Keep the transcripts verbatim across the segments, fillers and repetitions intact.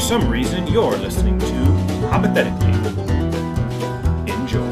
some reason, you're listening to Hypothetically. Enjoy.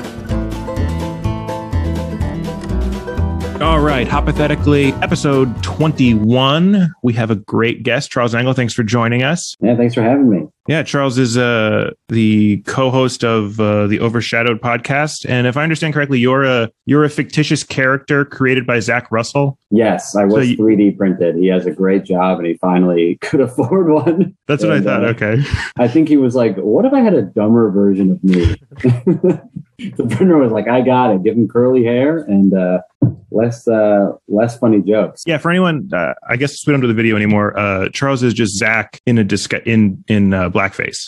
All right, Hypothetically, episode twenty-one. We have a great guest, Charles Engle. Thanks for joining us. Yeah, thanks for having me. Yeah, Charles is uh, the co-host of uh, the Overshadowed podcast, and if I understand correctly, you're a you're a fictitious character created by Zach Russell. Yes, I was so you, three D printed. He has a great job, and he finally could afford one. That's what and, I thought. Uh, okay, I think he was like, "What if I had a dumber version of me?" The printer was like, "I got it. Give him curly hair and uh, less uh, less funny jokes." Yeah, for anyone, uh, I guess we don't do the video anymore. Uh, Charles is just Zach in a disc- in in. Uh, blackface.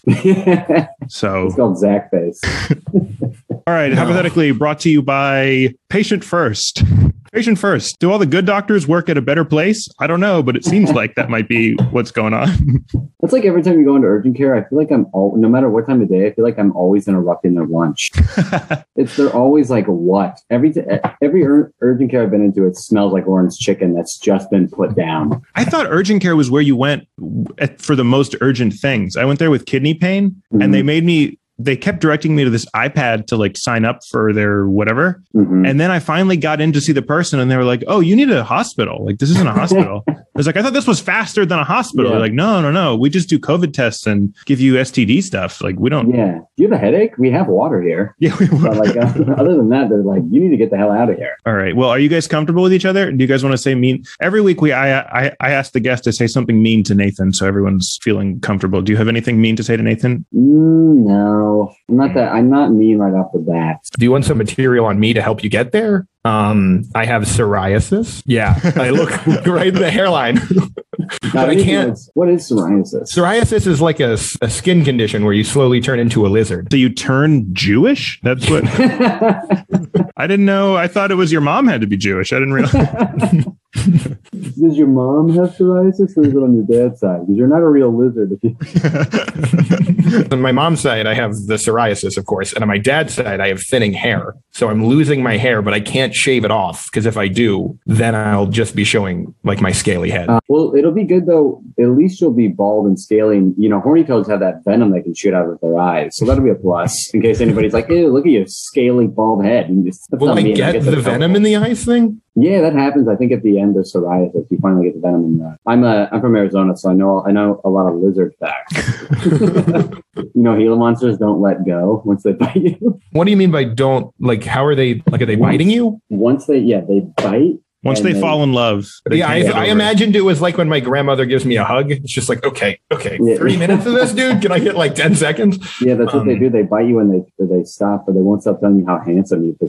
So it's called Zach face. All right. No. Hypothetically brought to you by Patient First. Patient First. Do all the good doctors work at a better place? I don't know, but it seems like that might be what's going on. It's like every time you go into urgent care, I feel like I'm all, no matter what time of day, I feel like I'm always interrupting their lunch. It's they're always like, what? Every t- every ur- urgent care I've been into, it smells like orange chicken that's just been put down. I thought urgent care was where you went for the most urgent things. I went there with kidney pain, mm-hmm. and they made me. They kept directing me to this iPad to like sign up for their whatever. Mm-hmm. And then I finally got in to see the person and they were like, oh, you need a hospital. Like, this isn't a hospital. I was like, I thought this was faster than a hospital. Yeah. They're like, no, no, no. We just do COVID tests and give you S T D stuff. Like, we don't. Yeah. Do you have a headache? We have water here. Yeah. We but like, uh, other than that, they're like, you need to get the hell out of here. All right. Well, are you guys comfortable with each other? Do you guys want to say mean? Every week we, I, I, I ask the guest to say something mean to Nathan. So everyone's feeling comfortable. Do you have anything mean to say to Nathan? Mm, no, I'm not that. I'm not mean right off the bat. Do you want some material on me to help you get there? Um, I have psoriasis. Yeah, I look right in the hairline. But I can't. What is psoriasis? Psoriasis is like a, a skin condition where you slowly turn into a lizard. So you turn Jewish? That's what. I didn't know. I thought it was your mom had to be Jewish. I didn't realize. Does your mom have psoriasis, or is it on your dad's side? Because you're not a real lizard. If you... On my mom's side, I have the psoriasis, of course, and on my dad's side, I have thinning hair. So I'm losing my hair, but I can't shave it off because if I do, then I'll just be showing like my scaly head. Uh, well, it'll be good though. At least you'll be bald and scaly. You know, horny toads have that venom they can shoot out of their eyes, so that'll be a plus in case anybody's like, "Ew, look at your scaly bald head." You just, Will I get I the venom in the eyes thing? Yeah, that happens. I think at the end of psoriasis, you finally get the venom in the. I'm a. I'm from Arizona, so I know. I know a lot of lizard facts. You know, Gila monsters don't let go once they bite you. What do you mean by don't? Like, how are they? Like, are they once, biting you? Once they, yeah, they bite. Once they, they fall in love. Yeah, I, I imagined it was like when my grandmother gives me a hug. It's just like, okay, okay, yeah. thirty minutes of this, dude. Can I get like ten seconds? Yeah, that's um, what they do. They bite you and they they stop, but they won't stop telling you how handsome you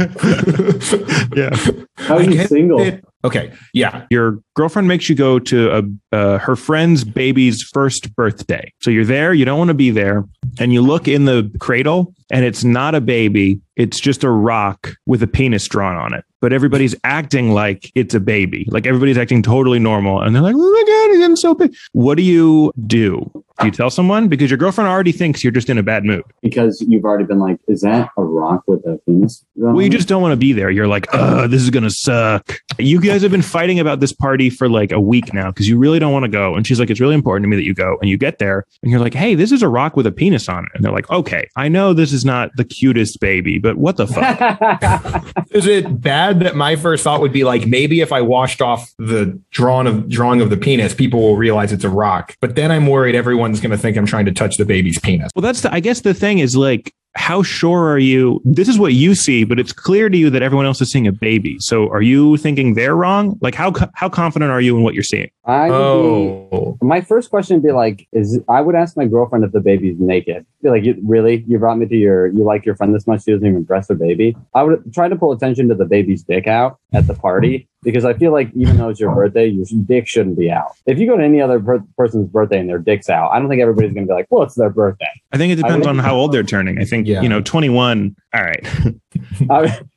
are. Yeah. How are you single? It. Okay. Yeah. Your girlfriend makes you go to a, uh, her friend's baby's first birthday. So you're there, you don't want to be there. And you look in the cradle and it's not a baby. It's just a rock with a penis drawn on it. But everybody's acting like it's a baby. Like everybody's acting totally normal. And they're like, oh my God, it's getting so big. What do you do? Do you tell someone? Because your girlfriend already thinks you're just in a bad mood. Because you've already been like, is that a rock with a penis? Well, you just don't want to be there. You're like, oh, this is going to suck. You guys have been fighting about this party for like a week now because you really don't want to go. And she's like, it's really important to me that you go. And you get there and you're like, hey, this is a rock with a penis on it. And they're like, okay, I know this is not the cutest baby, but what the fuck? Is it bad that my first thought would be like, maybe if I washed off the drawing of drawing of the penis, people will realize it's a rock. But then I'm worried everyone Everyone's going to think I'm trying to touch the baby's penis. Well, that's the, I guess the thing is like, how sure are you? This is what you see, but it's clear to you that everyone else is seeing a baby. So are you thinking they're wrong? Like how how confident are you in what you're seeing? I would oh. be, my first question would be like, is I would ask my girlfriend if the baby's naked. Be like, you, really? You brought me to your, you like your friend this much? She doesn't even dress her baby. I would try to pull attention to the baby's dick out at the party. Because I feel like even though it's your birthday, your dick shouldn't be out. If you go to any other per- person's birthday and their dick's out, I don't think everybody's going to be like, well, it's their birthday. I think it depends on how old they're turning. I think, yeah. you know, twenty-one. All right. I,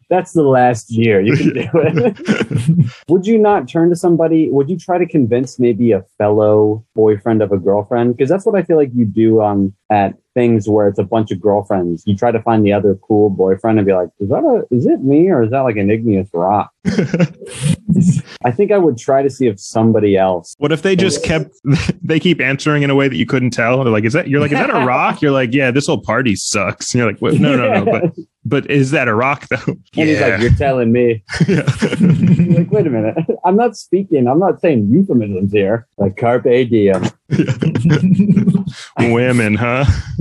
That's the last year. You can do it. Would you not turn to somebody? Would you try to convince maybe a fellow boyfriend of a girlfriend? Because that's what I feel like you do um, at things where it's a bunch of girlfriends. You try to find the other cool boyfriend and be like, is that a, is it me or is that like an igneous rock? I think I would try to see if somebody else. What if they just kept, they keep answering in a way that you couldn't tell? They're like, is that, you're like, is that a rock? You're like, yeah, this whole party sucks. And you're like, what? no, no, no. But, but is that a rock though? And yeah. He's like, you're telling me. You're like, wait a minute. I'm not speaking. I'm not saying euphemisms here. Like carpe diem. Women, huh?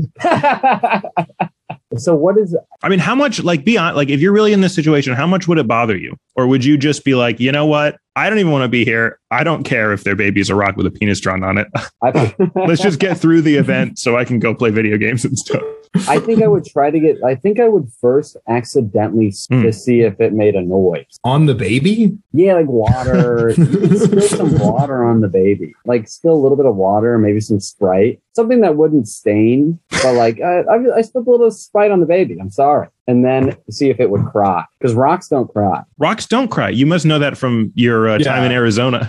So what is, I mean, how much, like, beyond, like, if you're really in this situation, how much would it bother you? Or would you just be like, you know what? I don't even want to be here. I don't care if their baby's a rock with a penis drawn on it. Let's just get through the event so I can go play video games and stuff. I think I would try to get, I think I would first accidentally mm. to see if it made a noise. On the baby? Yeah, like water. You could spill some water on the baby. Like spill a little bit of water, maybe some Sprite. Something that wouldn't stain. But like, I, I, I spilled a little Sprite on the baby. I'm sorry. And then see if it would cry. Because rocks don't cry. Rocks don't cry. You must know that from your uh, yeah. time in Arizona.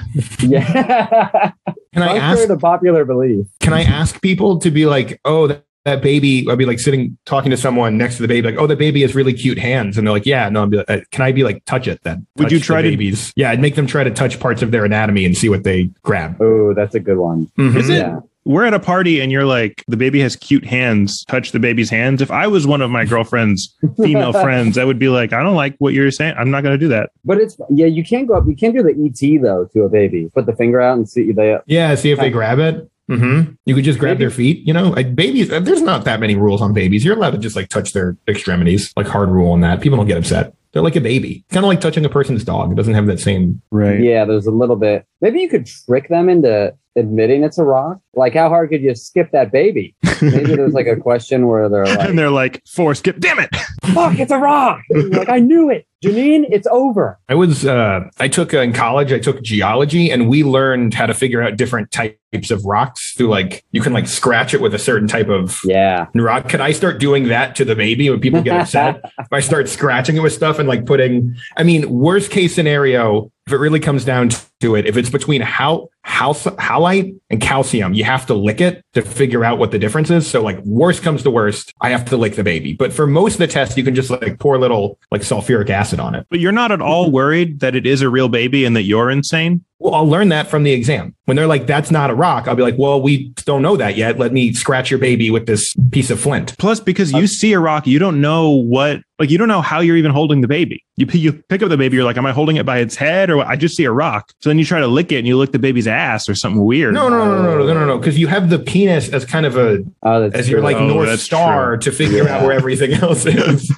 Yeah. Can I ask? The popular belief. Can I ask people to be like, oh, that, that baby, I'd be like sitting, talking to someone next to the baby, like, oh, the baby has really cute hands. And they're like, yeah, no, I'd be like, can I be like, touch it then? Would touch you try the to? babies? Yeah, I'd make them try to touch parts of their anatomy and see what they grab. Oh, that's a good one. Mm-hmm. Is it? Yeah. We're at a party and you're like, the baby has cute hands, touch the baby's hands. If I was one of my girlfriend's female friends, I would be like, I don't like what you're saying. I'm not going to do that. But it's, yeah, you can't go up. You can't do the E T though to a baby. Put the finger out and see they. Yeah, see if they grab it. Mm-hmm. You could just grab Maybe. their feet. You know, like babies, there's not that many rules on babies. You're allowed to just like touch their extremities, like hard rule on that. People don't get upset. They're like a baby. Kind of like touching a person's dog. It doesn't have that same. Right. Yeah, there's a little bit. Maybe you could trick them into admitting it's a rock. Like, how hard could you skip that baby? Maybe there's like a question where they're like, and they're like, four skip, damn it. Fuck, it's a rock. Like, I knew it. Janine, it's over. I was, uh, I took uh, in college, I took geology and we learned how to figure out different types of rocks through like, you can like scratch it with a certain type of yeah rock. Can I start doing that to the baby when people get upset? If I start scratching it with stuff and like putting, I mean, worst case scenario, if it really comes down to it, if it's between how, how, halite and calcium, you have to lick it to figure out what the difference is. So like worst comes to worst, I have to lick the baby. But for most of the tests, you can just like pour a little like sulfuric acid on it. But you're not at all worried that it is a real baby and that you're insane? Well, I'll learn that from the exam. When they're like, that's not a rock, I'll be like, well, we don't know that yet. Let me scratch your baby with this piece of flint. Plus, because you see a rock, you don't know what, like, you don't know how you're even holding the baby. You, you pick up the baby, you're like, am I holding it by its head or what? I just see a rock. So then you try to lick it and you lick the baby's ass or something weird. No, no, no, no, no, no, no, no. Because you have the penis as kind of a, oh, as your like oh, North Star true. to figure yeah. out where everything else is.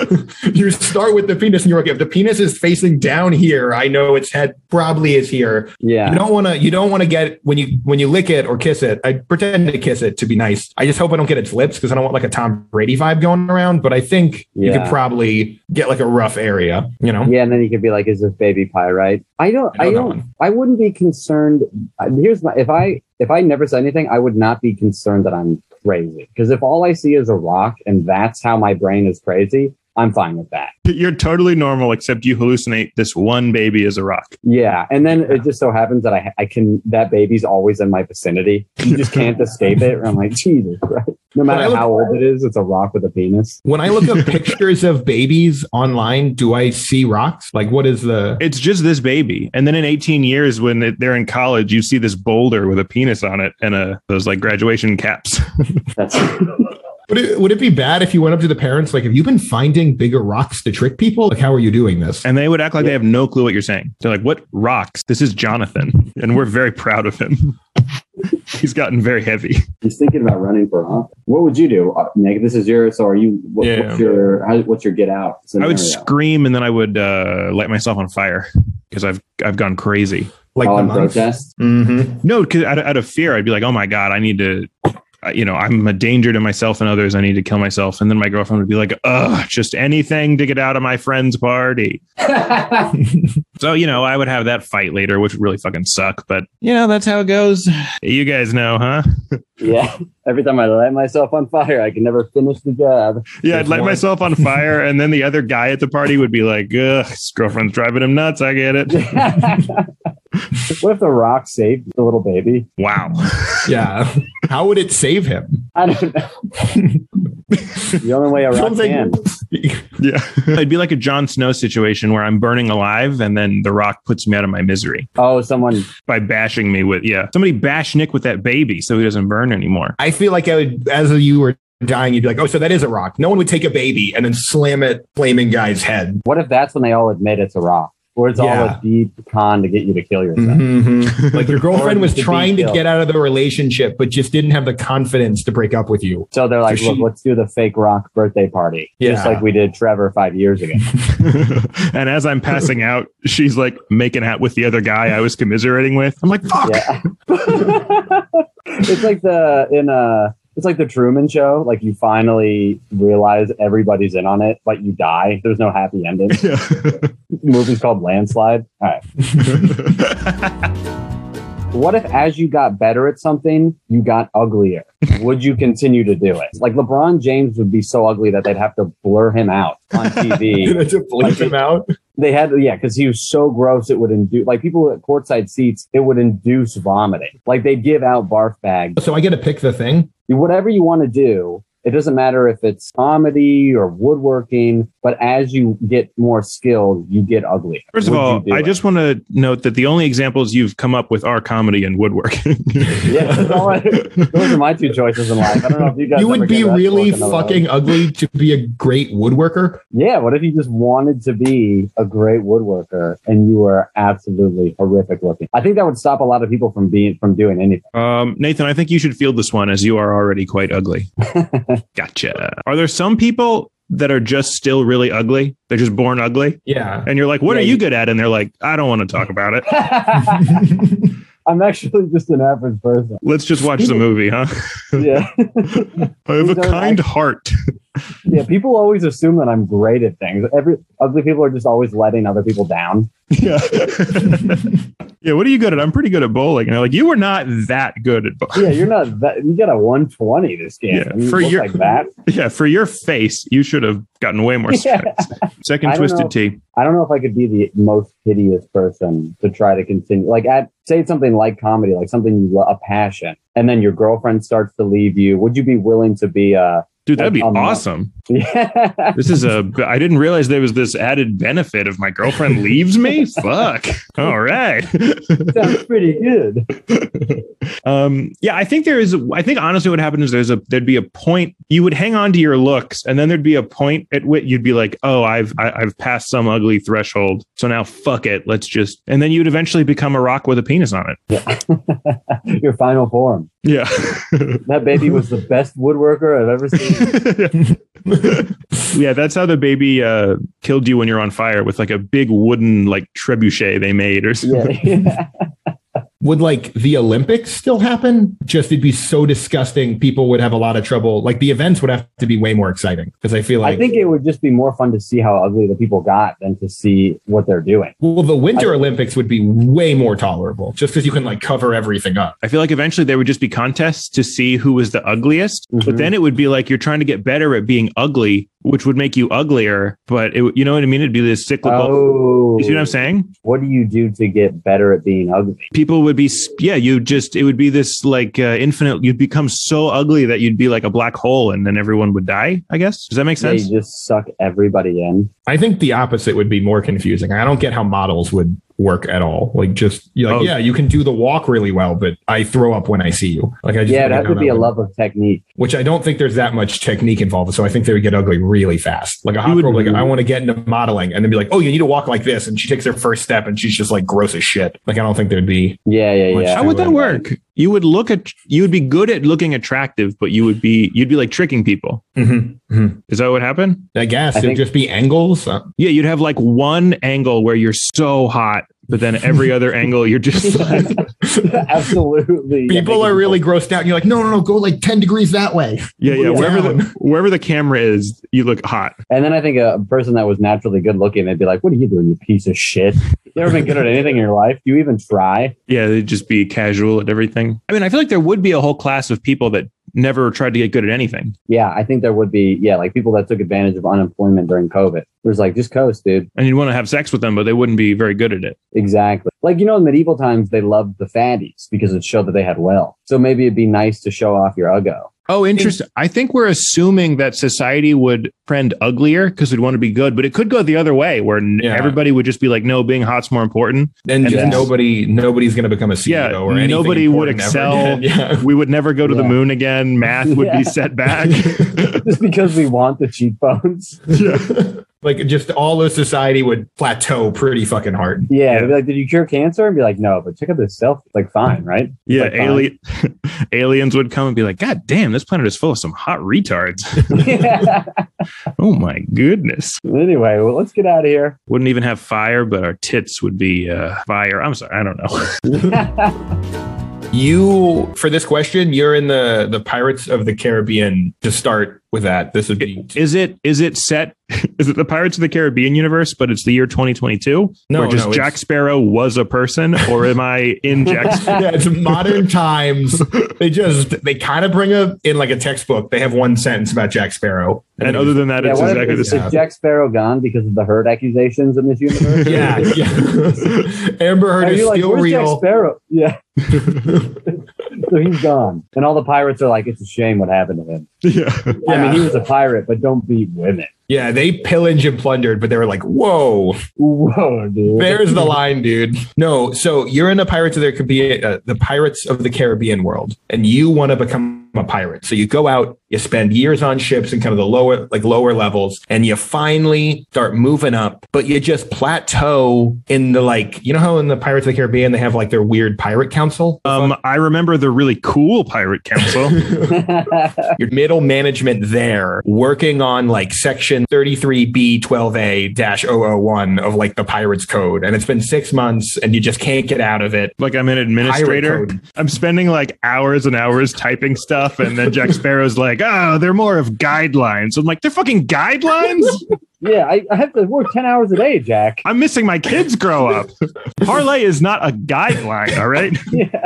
You start with the penis and you're like, if the penis is facing down here, I know its head probably is here. Yeah. You don't want to, you don't want to get, when you, when you lick it or kiss it, I pretend to kiss it to be nice. I just hope I don't get its lips because I don't want like a Tom Brady vibe going around. But I think yeah. you could probably get like a rough area, you know? Yeah. And then you could be like, is this baby pyrite? I don't, I don't, I, don't I wouldn't be concerned. Here's my, if I, if I never said anything, I would not be concerned that I'm crazy. Because if all I see is a rock and that's how my brain is crazy, I'm fine with that. You're totally normal, except you hallucinate this one baby as a rock. Yeah. And then it just so happens that I I can, that baby's always in my vicinity. You just can't escape it. I'm like, Jesus Christ. No matter how old it is, it's a rock with a penis. When I look up pictures of babies online, do I see rocks? Like, what is the... It's just this baby. And then in eighteen years, when they're in college, you see this boulder with a penis on it and a, those like graduation caps. That's... Would it, would it be bad if you went up to the parents, like, have you been finding bigger rocks to trick people? Like, how are you doing this? And they would act like yeah. they have no clue what you're saying. They're like, what rocks? This is Jonathan. And we're very proud of him. He's gotten very heavy. He's thinking about running for office. What would you do, uh, Nick? This is your, so are you, what, yeah. what's your, how, what's your get out scenario? I would scream and then I would uh, light myself on fire because I've, I've gone crazy. Like the protest? Mm-hmm. No, because out, out of fear, I'd be like, oh my God, I need to... uh, you know, I'm a danger to myself and others. I need to kill myself. And then my girlfriend would be like, ugh, just anything to get out of my friend's party. So, you know, I would have that fight later, which would really fucking suck. But, you know, that's how it goes. You guys know, huh? Yeah. Every time I light myself on fire, I can never finish the job. Yeah, I'd light myself on fire. And then the other guy at the party would be like, ugh, his girlfriend's driving him nuts. I get it. What if the Rock saved the little baby? Wow. Yeah. How would it save him? I don't know. The only way a Rock Something- can. Yeah. It'd be like a Jon Snow situation where I'm burning alive and then the Rock puts me out of my misery Oh, someone. by bashing me with, yeah. Somebody bash Nick with that baby so he doesn't burn anymore. I feel like I would, as you were dying, you'd be like, oh, so that is a rock. No one would take a baby and then slam it flaming guy's head. What if that's when they all admit it's a Rock? Or it's all Yeah. a deep con to get you to kill yourself? Mhm. Like your girlfriend was to be trying to killed. get out of the relationship, but just didn't have the confidence to break up with you. So they're like, So she- look, let's do the fake Rock birthday party. Just Yeah. like we did Trevor five years ago. And as I'm passing out, she's like making out with the other guy I was commiserating with. I'm like, fuck. Yeah. It's like the, in a, it's like the Truman Show. Like you finally realize everybody's in on it, but you die. There's no happy ending. The movie's called Landslide. All right. What if as you got better at something, you got uglier? Would you continue to do it? Like LeBron James would be so ugly that they'd have to blur him out on T V. to bleep him out. They had, yeah, because he was so gross, it would induce, like people at courtside seats, it would induce vomiting. Like they'd give out barf bags. So I get to pick the thing. Whatever you want to do, it doesn't matter if it's comedy or woodworking, but as you get more skilled, you get uglier. First of Would all, you do I it? just want to note that the only examples you've come up with are comedy and woodworking. Yeah, that's all I- those are my two choices in life. I don't know if you guys You ever would be give that really fork another fucking ugly to be a great woodworker. Yeah, what if you just wanted to be a great woodworker and you were absolutely horrific looking? I think that would stop a lot of people from being from doing anything. Um, Nathan, I think you should field this one as you are already quite ugly. Gotcha. Are there some people that are just still really ugly? They're just born ugly? Yeah. And you're like, what Yeah, are you you- good at? And they're like, I don't want to talk about it. I'm actually just an average person. Let's just watch the movie, huh? Yeah. I have a These are kind act- heart. Yeah, people always assume that I'm great at things. Every ugly people are just always letting other people down. Yeah. Yeah, what are you good at? I'm pretty good at bowling. And they're like, you were not that good at bowling. Yeah, you're not that. You got a one twenty this game. Yeah, and you for look your- like that. Yeah, for your face, you should have gotten way more Yeah. strikes. Second I don't Twisted know. Tea. I don't know if I could be the most hideous person to try to continue. Like, at say it's something like comedy, like something you love, a passion, and then your girlfriend starts to leave you. Would you be willing to be a? Dude, that'd be Um, awesome. Yeah. This is a. I didn't realize there was this added benefit if my girlfriend leaves me. Fuck. All right. Sounds pretty good. Um, yeah, I think there is. I think honestly, what happened is there's a there'd be a point you would hang on to your looks, and then there'd be a point at which you'd be like, oh, I've I, I've passed some ugly threshold, so now fuck it, let's just. And then you'd eventually become a rock with a penis on it. Your final form. Yeah. That baby was the best woodworker I've ever seen. Yeah, that's how the baby uh, killed you when you're on fire with like a big wooden like trebuchet they made or something. Yeah. Would like the Olympics still happen? Just it'd be so disgusting. People would have a lot of trouble. Like the events would have to be way more exciting because I feel like I think it would just be more fun to see how ugly the people got than to see what they're doing. well, the Winter I- Olympics would be way more tolerable just because you can like cover everything up. I feel like eventually there would just be contests to see who was the ugliest, Mhm. but then it would be like you're trying to get better at being ugly, which would make you uglier. But it, you know what I mean? It'd be this cyclical. Oh, You see what I'm saying? what do you do to get better at being ugly? People would be, yeah, you just, it would be this like uh, infinite, you'd become so ugly that you'd be like a black hole and then everyone would die, I guess. Does that make Yeah, sense? you just suck everybody in. I think the opposite would be more confusing. I don't get how models would work at all. Like just you're like, Oh. yeah, you can do the walk really well, but I throw up when I see you. Like I just Yeah, don't it get has how to that be a would- love of technique. which I don't think there's that much technique involved. So I think they would get ugly really fast. Like a hot You would- girl, like I want to get into modeling, and then be like, oh, you need to walk like this, and she takes her first step, and she's just like gross as shit. Like I don't think there'd be. Yeah, yeah, Much- yeah. How would that would- work? You would look at, you would be good at looking attractive, but you would be, you'd be like tricking people. Mm-hmm. Is that what happened? I guess I it'd think- just be angles. Uh, Yeah, you'd have like one angle where you're so hot but then every other angle, you're just like, absolutely. People are really grossed out. And you're like, no, no, no, go like ten degrees that way. yeah, yeah. Look Wherever down. the wherever the camera is, you look hot. And then I think a person that was naturally good looking, they'd be like, what are you doing, you piece of shit? You ever been good at anything in your life? Do you even try? Yeah, they'd just be casual at everything. I mean, I feel like there would be a whole class of people that never tried to get good at anything. Yeah, I think there would be, yeah, like people that took advantage of unemployment during COVID. It was like, just coast, dude. And you'd want to have sex with them, but they wouldn't be very good at it. Exactly. Like, you know, in medieval times, they loved the fatties because it showed that they had wealth. So maybe it'd be nice to show off your uggo. Oh, interesting. I think we're assuming that society would friend uglier because we'd want to be good, but it could go the other way where n- Yeah. everybody would just be like, no, being hot's more important. And just Yeah. nobody, nobody's going to become a C E O Yeah, or anything. nobody would important ever excel. again. Yeah. We would never go to the Yeah. moon again. Math would Yeah. be set back. Just because we want the cheekbones. Like just all of society would plateau pretty fucking hard. Yeah, Yeah. they'd be like, did you cure cancer? And be like, no, but check out this selfie. Like, fine, right? Yeah, Like, fine. alien, aliens would come and be like, God damn, this planet is full of some hot retards. Oh my goodness. Anyway, well, let's get out of here. Wouldn't even have fire, but our tits would be uh, fire. I'm sorry, I don't know. You, for this question, you're in the, the Pirates of the Caribbean to start with that. This would be... Is it is it set? Is it the Pirates of the Caribbean universe, but it's the year twenty twenty-two? No, where just no, Jack it's- Sparrow was a person, or am I in Jack? Yeah, it's modern times. They just, they kind of bring up in like a textbook. They have one sentence about Jack Sparrow. And other than that, Yeah, it's what if- exactly the is, same. is Jack Sparrow gone because of the Heard accusations in this universe? Yeah, yeah. Amber Heard Are is you like, still where's real. Jack Sparrow? Yeah. So he's gone. And all the pirates are like, it's a shame what happened to him. Yeah. I mean, Yeah. he was a pirate, but don't beat women. Yeah, they pillaged and plundered, but they were like, whoa, Whoa, dude. there's the line, dude. No, so you're in the Pirates of the Caribbean, uh, the Pirates of the Caribbean world, and you want to become a pirate. So you go out, you spend years on ships and kind of the lower, like lower levels, and you finally start moving up, but you just plateau in the like, you know how in the Pirates of the Caribbean they have like their weird pirate council? Um, I remember the really cool pirate council. Your middle management there working on like section thirty-three B twelve A dash zero zero one of like the Pirates Code. And it's been six months and you just can't get out of it. Like I'm an administrator. Pirate code. I'm spending like hours and hours typing stuff, and then Jack Sparrow's like, "Oh, they're more of guidelines." I'm like, "They're fucking guidelines." Yeah, I, I have to work ten hours a day, Jack. I'm missing my kids grow up. Parlay is not a guideline, all right?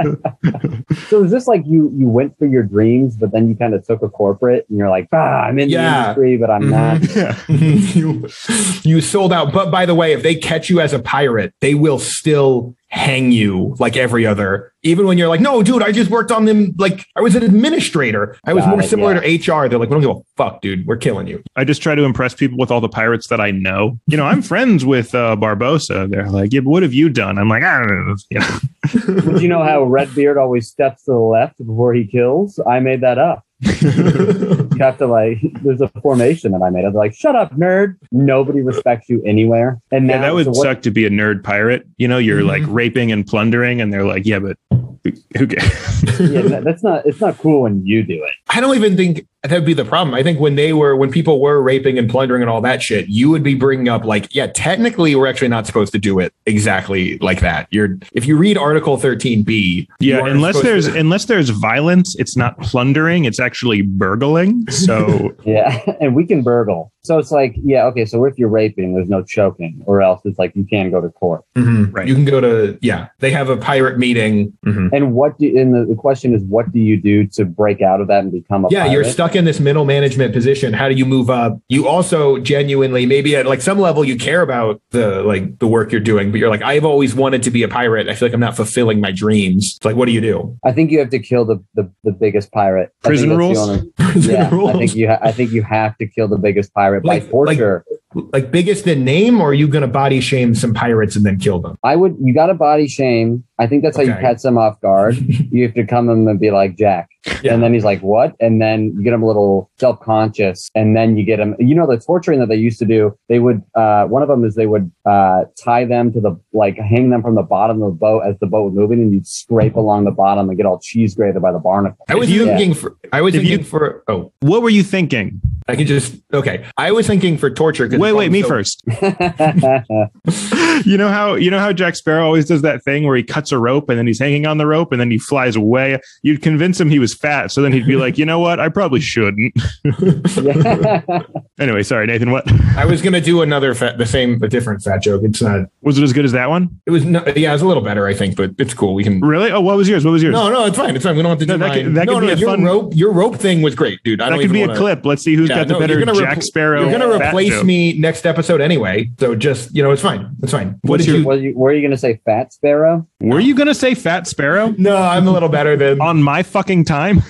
Yeah. So is this like you you went for your dreams, but then you kind of took a corporate and you're like, ah, I'm in Yeah. the industry, but I'm not. Yeah. you, you sold out. But by the way, if they catch you as a pirate, they will still hang you like every other. Even when you're like, no, dude, I just worked on them. Like I was an administrator. I was Got more it, similar yeah. to H R. They're like, we don't give a fuck, dude. We're killing you. I just try to impress people with all the pirates that I know. You know, I'm friends with uh, Barbosa. They're like, yeah, but what have you done? I'm like, I don't know. You know? But you know how Redbeard always steps to the left before he kills? I made that up. You have to like, there's a formation that I made. I was like, shut up, nerd. Nobody respects you anywhere. And now Yeah, that would so what- suck to be a nerd pirate. You know, you're Mhm. like raping and plundering, and they're like, yeah, but who- who cares? yeah, that- that's not. It's not cool when you do it. I don't even think that'd be the problem. I think when they were, when people were raping and plundering and all that shit, you would be bringing up like, yeah, technically we're actually not supposed to do it exactly like that. You're, if you read Article thirteen B, you Yeah, aren't unless supposed there's to- unless there's violence, it's not plundering. It's actually burgling. So Yeah, and we can burgle. So it's like, yeah, okay. So if you're raping, there's no choking, or else it's like you can't go to court. Mhm. Right. You can go to, yeah, they have a pirate meeting. Mhm. And what do? And the, the question is, what do you do to break out of that and become a Yeah, pirate? you're stuck in this middle management position. How do you move up? You also genuinely, maybe at like some level, you care about the like the work you're doing, but you're like, I've always wanted to be a pirate. I feel like I'm not fulfilling my dreams. It's like, what do you do? I think you have to kill the the, the biggest pirate. I Prison think that's rules? the only- Prison yeah, rules? I think you. Ha- I think you have to kill the biggest pirate Like- by torture. Like biggest in name, or are you going to body shame some pirates and then kill them? I would. You got to body shame. I think that's how you Okay. catch them off guard. You have to come in and be like, Jack. Yeah. And then he's like, what? And then you get him a little self-conscious. And then you get him, you know, the torturing that they used to do, they would, uh, one of them is they would uh, tie them to the, like hang them from the bottom of the boat as the boat was moving, and you'd scrape along the bottom and get all cheese grated by the barnacle. I was If you- thinking for, I was if you- thinking for, oh, what were you thinking? I can just okay. I was thinking for torture. Wait, wait, me so, first. You know how you know how Jack Sparrow always does that thing where he cuts a rope and then he's hanging on the rope and then he flies away. You'd convince him he was fat, so then he'd be like, you know what? I probably shouldn't. Anyway, sorry, Nathan. What? I was gonna do another fat, the same but different fat joke. It's not. Was it as good as that one? It was no, yeah, it was a little better, I think, but it's cool. We can really. Oh, what was yours? What was yours? No, no, it's fine. It's fine. We don't have to do no, that mine. could, that no, could no, be a your fun rope. Your rope thing was great, dude. I that don't could even be wanna, a clip. Let's see who's yeah, got the no, better repl- Jack Sparrow. You're gonna replace joke. me next episode anyway, so just you know, it's fine. It's fine. What What's did your- you? Were you, were you going to say Fat Sparrow? Were you gonna say Fat Sparrow No, I'm a little better than. on my fucking time?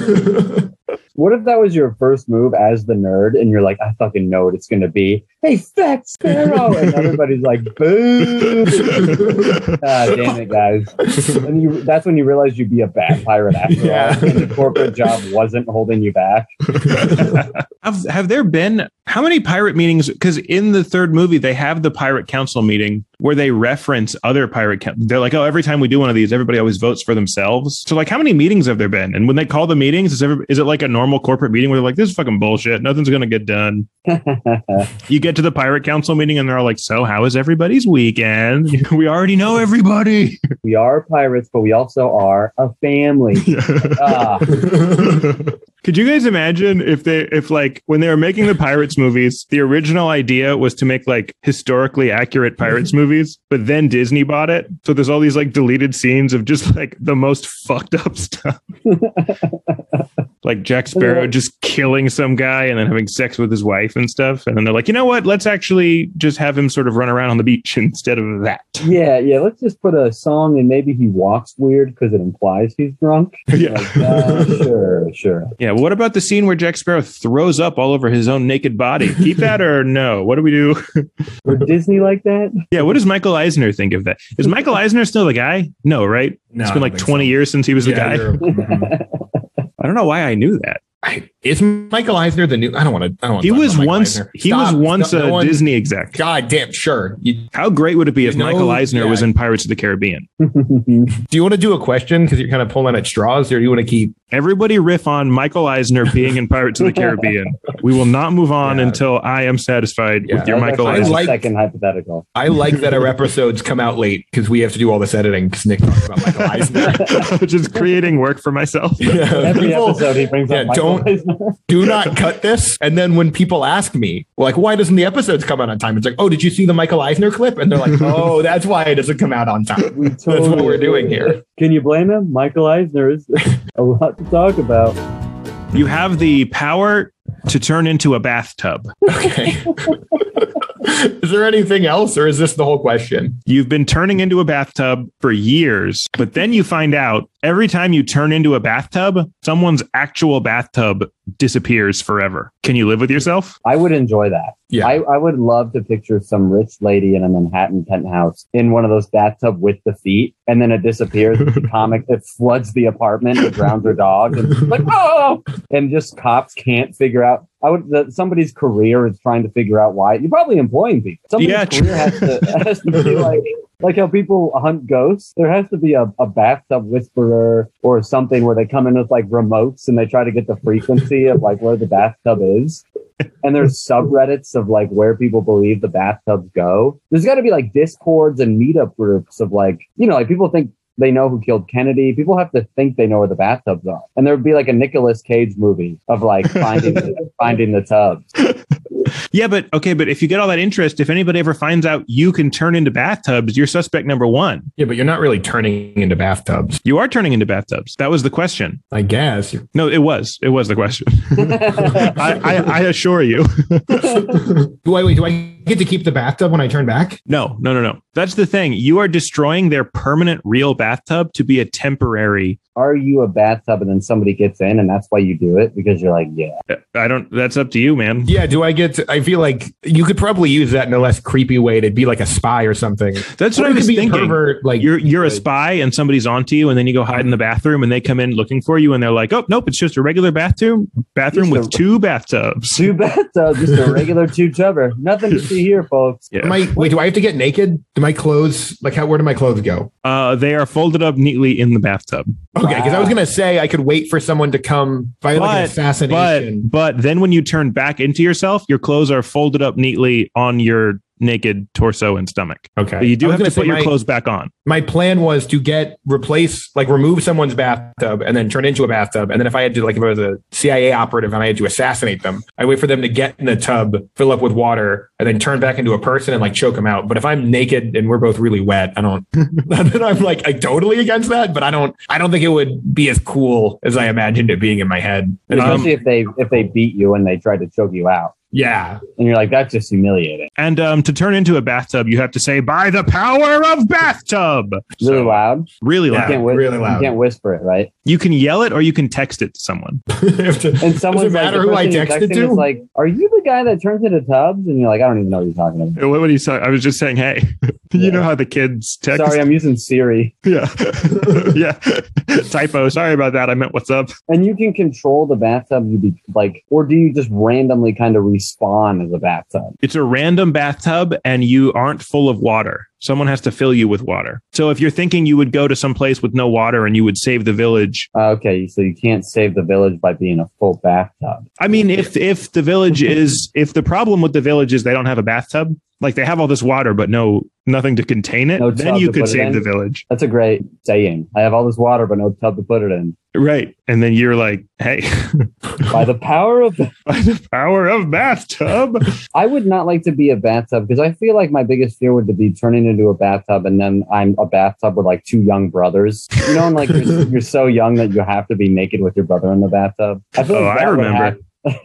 What if that was your first move as the nerd and you're like, I fucking know what it's going to be. Hey, Fat Sparrow. And everybody's like, boo. Ah, damn it, guys. And you, that's when you realize you'd be a bat pirate after Yeah. all. And the corporate job wasn't holding you back. have, have there been how many pirate meetings? Because in the third movie, they have the pirate council meeting where they reference other pirate. Coun- They're like, oh, every time we do one of these, everybody always votes for themselves. So, like, how many meetings have there been? And when they call the meetings, is, every, is it like a normal corporate meeting where they're like, this is fucking bullshit. Nothing's going to get done. You get to the pirate council meeting and they're all like, so how is everybody's weekend? We already know everybody. We are pirates, but we also are a family. Ah. Could you guys imagine if they, if like when they were making the Pirates movies, the original idea was to make like historically accurate Pirates movies, but then Disney bought it. So there's all these like deleted scenes of just like the most fucked up stuff. Like Jack Sparrow just killing some guy and then having sex with his wife and stuff. And then they're like, you know what? Let's actually just have him sort of run around on the beach instead of that. Yeah, yeah. Let's just put a song and maybe he walks weird because it implies he's drunk. Yeah. Like, uh, sure, sure. Yeah. Well, what about the scene where Jack Sparrow throws up all over his own naked body? Keep that or no? What do we do? For Disney like that? Yeah. What does Michael Eisner think of that? Is Michael Eisner still the guy? No, right? No, it's I been don't like think twenty so. years since he was the Yeah, guy. you're- mhm. I don't know why I knew that. I, is Michael Eisner the new? I don't want to. I don't. He wanna was talk about Michael once Eisner. he Stop. was once Stop. a No one- Disney exec. God damn, sure. You, How great would it be if You know, Michael Eisner yeah. was in Pirates of the Caribbean? do you want to do a question because you're kind of pulling at straws, or do you want to keep? Everybody riff on Michael Eisner being in Pirates of the Caribbean. We will not move on Yeah. until I am satisfied Yeah. with your That's Michael actually I Eisner. the like- second hypothetical. I like that our episodes come out late because we have to do all this editing because Nick talks about Michael Eisner. Just creating work for myself. Yeah. Every People- episode he brings yeah, up Michael don't- Eisner. do not cut this. And then when people ask me, like, why doesn't the episodes come out on time? It's like, oh, did you see the Michael Eisner clip? And they're like, oh, that's why it doesn't come out on time. We That's what we're doing here. Can you blame him? Michael Eisner is a lot to talk about. You have the power to turn into a bathtub. Okay. Is there anything else, or is this the whole question? You've been turning into a bathtub for years, but then you find out every time you turn into a bathtub, someone's actual bathtub disappears forever. Can you live with yourself? I would enjoy that. Yeah. I, I would love to picture some rich lady in a Manhattan penthouse in one of those bathtub with the feet, and then it disappears. It's a comic that floods the apartment and drowns her dog. And it's like, oh! And just cops can't figure out. I would. The, somebody's career is trying to figure out why. You're probably employing people. Somebody's Yeah, career has to, has to be like. Like how people hunt ghosts, there has to be a, a bathtub whisperer or something where they come in with like remotes and they try to get the frequency of like where the bathtub is. And there's subreddits of like where people believe the bathtubs go. There's got to be like discords and meetup groups of like, you know, like people think they know who killed Kennedy. People have to think they know where the bathtubs are. And there would be like a Nicolas Cage movie of like finding the, finding the tubs. Yeah, but okay, but if you get all that interest, if anybody ever finds out you can turn into bathtubs, you're suspect number one. Yeah, but you're not really turning into bathtubs. You are turning into bathtubs. That was the question. I guess. No, it was. It was the question. I, I, I assure you. Do I wait? Do I get to keep the bathtub when I turn back? No, no, no, no. That's the thing. You are destroying their permanent real bathtub to be a temporary. Are you a bathtub and then somebody gets in and that's why you do it? Because you're like, yeah. I don't, that's up to you, man. Yeah. Do I get? To, I feel like you could probably use that in a less creepy way to be like a spy or something. That's Or what I you was could be a thinking. pervert, like You're you're a like- spy and somebody's onto you, and then you go hide in the bathroom, and they come in looking for you, and they're like, "Oh, nope, it's just a regular bathroom bathroom Just with a- two bathtubs." Two bathtubs, just a regular two tubber. Nothing to see here, folks. Yeah. Am I, wait, do I have to get naked? Am my clothes, like how, where do my clothes go? Uh, they are folded up neatly in the bathtub. Okay, because I was gonna say I could wait for someone to come by like an But, assassination. but, but then when you turn back into yourself, your clothes are folded up neatly on your naked torso and stomach. Okay. But you do I was have to gonna say put your my- clothes back on. My plan was to get replace, like remove someone's bathtub and then turn into a bathtub. And then if I had to, like if I was a C I A operative and I had to assassinate them, I wait for them to get in the tub, fill up with water, and then turn back into a person and like choke them out. But if I'm naked and we're both really wet, I don't. Then I'm like I totally against that, but I don't. I don't think it would be as cool as I imagined it being in my head. And Um, especially if they if they beat you and they try to choke you out, Yeah. and you're like, that's just humiliating. And um, to turn into a bathtub, you have to say, by the power of bathtub. Really So, loud. Really You loud. can't, whi- really loud. You can't whisper it, right? You can yell it or you can text it to someone. And someone's Does it matter like, the who I person you're texted texting to? is like, are you the guy that turns into tubs? And you're like, I don't even know what you're talking about. What would you say? I was just saying, hey, you Yeah. know how the kids text? Sorry, I'm using Siri. Yeah. yeah. Typo. Sorry about that. I meant what's up. And you can control the bathtub. You be like, or do you just randomly kind of respawn as a bathtub? It's a random bathtub and you aren't full of water. Someone has to fill you with water. So if you're thinking you would go to some place with no water and you would save the village. Uh, okay, so you can't save the village by being a full bathtub. I mean, if if the village is if the problem with the village is they don't have a bathtub, like they have all this water but no nothing to contain it, No then tub you to could put it save in? the village. That's a great saying. I have all this water, but no tub to put it in. Right. And then you're like, hey, By the power of, by the power of bathtub. I would not like to be a bathtub because I feel like my biggest fear would be turning into a bathtub and then I'm a bathtub with like two young brothers. You know, and like you're, you're so young that you have to be naked with your brother in the bathtub. I feel Oh, like I that would remember. happen.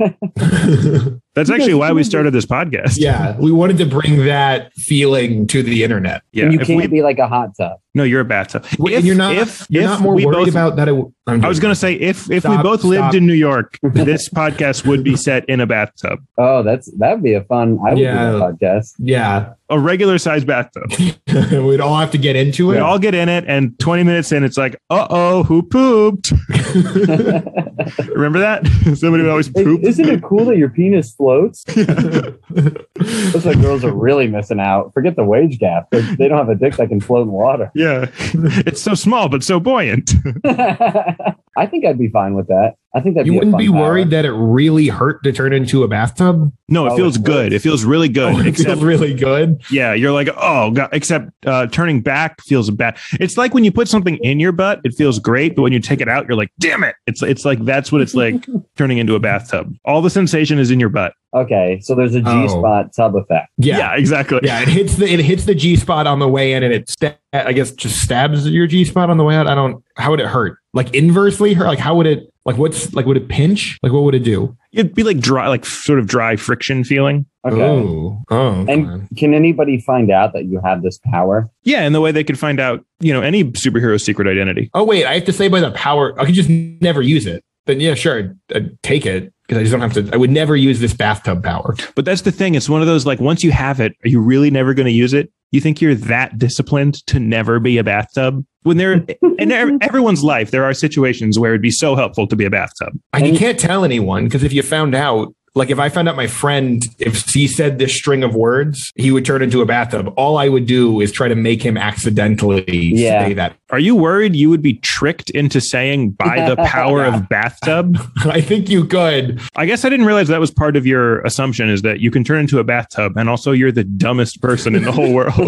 That's actually why we started this podcast. Yeah, we wanted to bring that feeling to the internet. Yeah. And you If can't we, be like a hot tub. no, you're a bathtub. Wait, If- and you're not. if- you're if not more we worried both- about that. It, I'm I was going to say, if if we Stop, both lived stop. in New York, this podcast would be set in a bathtub, Oh, that's that'd be a fun. I would Yeah. do that podcast. Yeah, a regular sized bathtub. we'd all have to get into We it. all get in it, and twenty minutes in, it's like, uh oh, who pooped? Remember that? Somebody would always Hey, poop. isn't it cool that your penis floats? Looks like girls are really missing out. Forget the wage gap. They, they don't have a dick that can float in water. Yeah, it's so small but so buoyant. I think I'd be fine with that. I think that'd You be a wouldn't fun be power. worried that it really hurt to turn into a bathtub? No, it Oh, feels it good. works. It feels really good. Oh, it except, feels really good. yeah, you're like, oh god. Except uh, turning back feels bad. It's like when you put something in your butt, it feels great, but when you take it out, you're like, damn it. It's it's like that's what it's like turning into a bathtub. All the sensation is in your butt. Okay, so there's a G Oh. spot tub effect. Yeah. Yeah, exactly. Yeah, it hits the it hits the G spot on the way in, and it sta- I guess just stabs your G spot on the way out. I don't. How would it hurt? Like inversely hurt? Like how would it? Like what's like? Would it pinch? Like what would it do? It'd be like dry, like sort of dry friction feeling. Okay. Oh, oh. And can anybody find out that you have this power? Yeah, and the way they could find out, you know, any superhero's secret identity. oh wait, I have to say by the power. I could just never use it. Then yeah, sure, I'd take it because I just don't have to. I would never use this bathtub power. But that's the thing. It's one of those like once you have it, are you really never going to use it? You think you're that disciplined to never be a bathtub? When there in ev- everyone's life, there are situations where it'd be so helpful to be a bathtub. I, you And- can't tell anyone because if you found out, like if I found out my friend, if he said this string of words, he would turn into a bathtub. All I would do is try to make him accidentally Yeah. say that. Are you worried you would be tricked into saying by the power Yeah. of bathtub? I think you could. I guess I didn't realize that was part of your assumption is that you can turn into a bathtub and also you're the dumbest person in the whole world.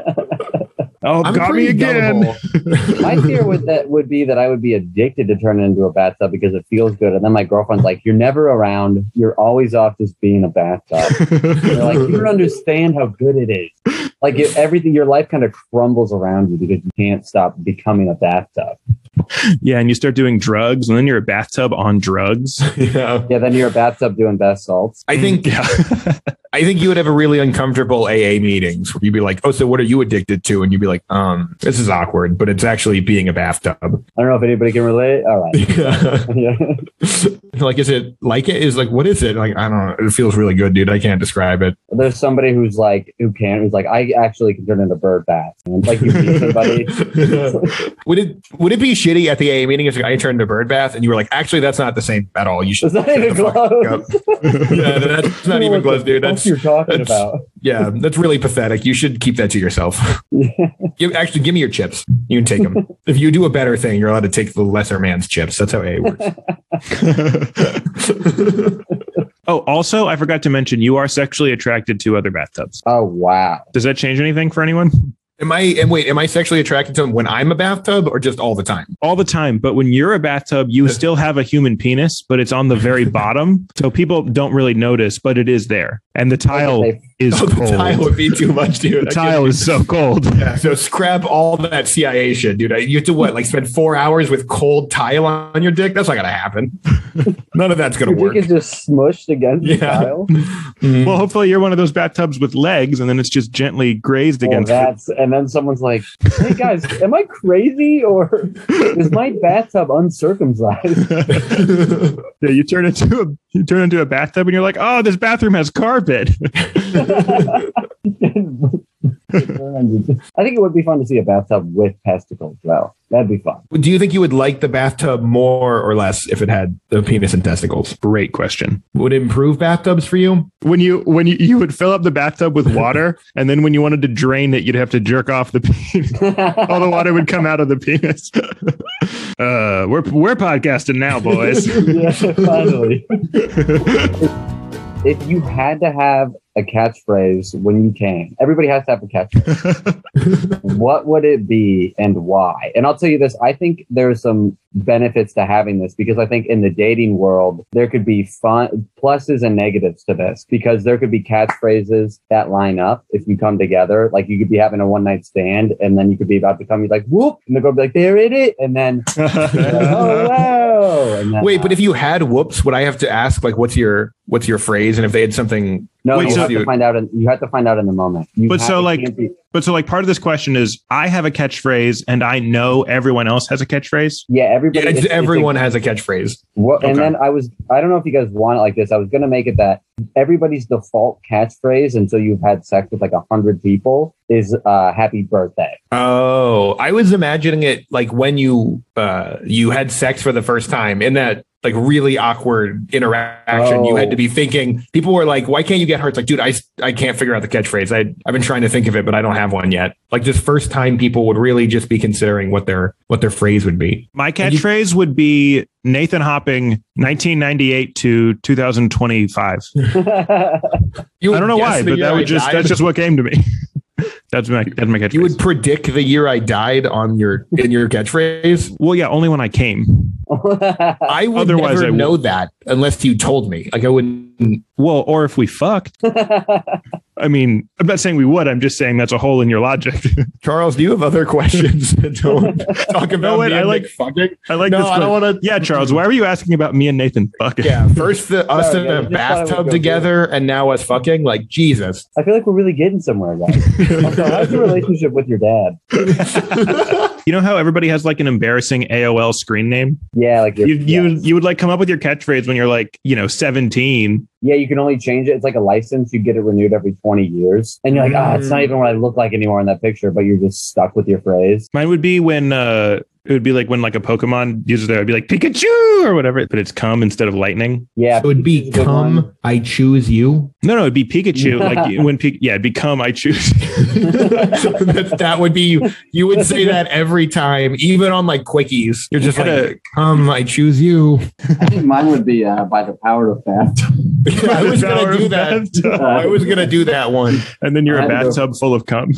Oh, I'm got me pretty again. gullible. My fear would that would be that I would be addicted to turning into a bathtub because it feels good. And then my girlfriend's like, you're never around. You're always off just being a bathtub. And they're like, you don't understand how good it is. Like it, everything, your life kind of crumbles around you because you can't stop becoming a bathtub. Yeah, and you start doing drugs and then you're a bathtub on drugs. yeah. Yeah, then you're a bathtub doing bath salts. I think Yeah. I think you would have a really uncomfortable A A meetings where you'd be like, "Oh, so what are you addicted to?" And you'd be like, "Um, this is awkward, but it's actually being a bathtub." I don't know if anybody can relate. All right. Yeah. Like, is it like it? Is like, what is it? Like, I don't know. It feels really good, dude. I can't describe it. There's somebody who's like, who can, who's like, I actually can turn into bird baths. And like you meet somebody. would it would it be shitty at the A A meeting. It's like, I turned into a bird bath. And you were like, actually, that's not the same at all. You should. It's not even close. Yeah, that's not even close, dude. That's what you're talking that's, about. Yeah, that's really pathetic. You should keep that to yourself. Give, actually, give me your chips. You can take them. If you do a better thing, you're allowed to take the lesser man's chips. That's how A A works. Oh, also, I forgot to mention you are sexually attracted to other bathtubs. Oh, wow. Does that change anything for anyone? Am I, and wait, am I sexually attracted to him when I'm a bathtub or just all the time? All the time. But when you're a bathtub, you still have a human penis, but it's on the very bottom. So people don't really notice, but it is there. And the tile is oh, cold. The tile would be too much, dude. The tile is so cold. Yeah, so scrap all that C I A shit, dude. You have to what, like spend four hours with cold tile on your dick? That's not gonna happen. None of that's gonna your work. Your dick is just smushed against yeah. the tile. Mm-hmm. Well, hopefully you're one of those bathtubs with legs, and then it's just gently grazed well, against. That's and then someone's like, "Hey guys, am I crazy or is my bathtub uncircumcised?" Yeah, you turn into a you turn into a bathtub, and you're like, "Oh, this bathroom has carpet." I think it would be fun to see a bathtub with testicles. Well, that'd be fun. Do you think you would like the bathtub more or less if it had the penis and testicles? Great question. Would it improve bathtubs for you? When you when you, you would fill up the bathtub with water, and then when you wanted to drain it, you'd have to jerk off the penis. All the water would come out of the penis. uh, we're we're podcasting now, boys. Yeah, finally. If you had to have a catchphrase when you came, everybody has to have a catchphrase. What would it be and why? And I'll tell you this, I think there's some benefits to having this because I think in the dating world, there could be fun pluses and negatives to this because there could be catchphrases that line up if you come together. Like you could be having a one night stand and then you could be about to come, you're like, whoop, and they're going to be like, there it is. And then, like, oh, wow. And then, Wait, but if you had whoops, would I have to ask, like, what's your what's your phrase? And if they had something... No, Wait, you so have you to find out. In, you have to find out in the moment. You but have, so like, be, but so like, part of this question is, I have a catchphrase, and I know everyone else has a catchphrase. yeah, everybody. Yeah, it's, it's, everyone it's a, has a catchphrase. What, Okay. And then I was, I don't know if you guys want it like this. I was going to make it that everybody's default catchphrase until you've had sex with like a hundred people is uh, "Happy Birthday." Oh, I was imagining it like when you uh, you had sex for the first time in that like really awkward interaction. Oh. You had to be thinking. People were like, "Why can't you get hurt?" It's like, dude, I I can't figure out the catchphrase. I I've been trying to think of it, but I don't have one yet. Like this first time, people would really just be considering what their what their phrase would be. My catchphrase would be Nathan Hopping, nineteen ninety-eight to two thousand twenty-five. You I don't know would why, guess the but year that I would just died. that's just what came to me. That's my that's my catchphrase. You would predict the year I died on your in your catchphrase. Well, yeah, only when I came. I would Otherwise, never I know would. that unless you told me. Like I wouldn't. Well, or if we fucked. I mean, I'm not saying we would. I'm just saying that's a hole in your logic. Charles, do you have other questions that don't talk about No, wait, me I and like- Nick fucking? I like No, this. I don't one. want to. Yeah, Charles, why were you asking about me and Nathan fucking? Yeah, first the, us No, in yeah, a you just thought it would bathtub go together, and now us fucking. Like Jesus. I feel like we're really getting somewhere, guys. Also, how's your relationship with your dad? You know how everybody has like an embarrassing A O L screen name? Yeah, like your, You you yes. you would like come up with your catchphrase when you're like, you know, seventeen. yeah, you can only change it. It's like a license. You get it renewed every twenty years, and you're like, ah, it's not even what I look like anymore in that picture. But you're just stuck with your phrase. Mine would be when uh it would be like when like a Pokemon uses their, it'd be like Pikachu or whatever, but it's come instead of lightning. Yeah, It would be Pikachu's a good one. come. I choose you. No, no, it'd be Pikachu. Like when Pik- yeah, it'd be come, I choose. that, that would be. You would say that every time, even on like quickies. You're just Gotta- like, come. I choose you. I think mine would be uh, by the power of fact. I was Power gonna do of that. bathtub. I was gonna do that one. And then you're I a had to go- bathtub full of cum.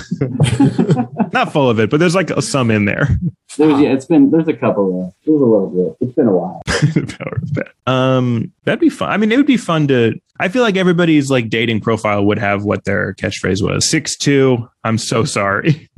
Not full of it, but there's like some in there. There's, yeah, it's been there's a couple of there's a little bit. It's been a while. The power of that. Um, that'd be fun. I mean, it would be fun to. I feel like everybody's like dating profile would have what their catchphrase was. Six two. I'm so sorry.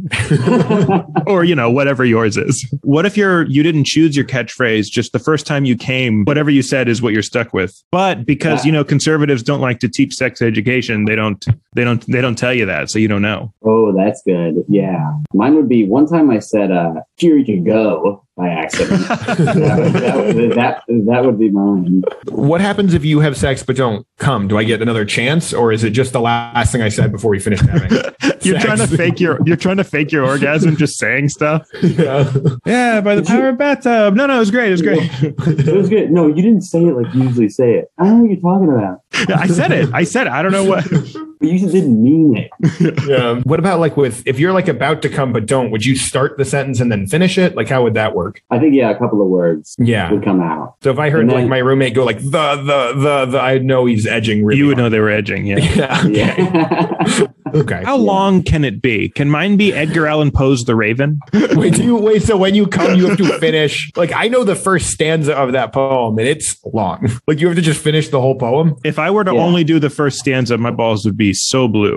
Or you know whatever yours is. What if you're you didn't choose your catchphrase? Just the first time you came, whatever you said is what you're stuck with. But because Yeah. you know conservatives don't like to teach sex education, they don't they don't they don't tell you that, so you don't know. Oh, that's good. Yeah, mine would be one time I said, uh, "Here you go" by accident. that, would, that, would, that that would be mine. What happens if you have sex but don't come? Do I get another chance, or is it just the last thing I said before we finished having? You're sex? trying to fake your you're trying to fake your orgasm just saying stuff. Yeah. Yeah, by the power of bathtub. No, no, it was great. It was great. It was good. No, you didn't say it like you usually say it. I don't know what you're talking about. Yeah, I said it. I said it. I don't know what. But you just didn't mean it. Yeah. What about like with if you're like about to come but don't, would you start the sentence and then finish it? Like how would that work? I think yeah, a couple of words Yeah. would come out. So if I heard And then- like my roommate go like the the the the, I know he's edging. Really You would hard. know they were edging. Yeah. Yeah. Okay. Yeah. Okay. How long can it be? Can mine be Edgar Allan Poe's The Raven? Wait, do you wait? So when you come, you have to finish. Like I know the first stanza of that poem, and it's long. Like you have to just finish the whole poem. If I were to Yeah. only do the first stanza, my balls would be so blue.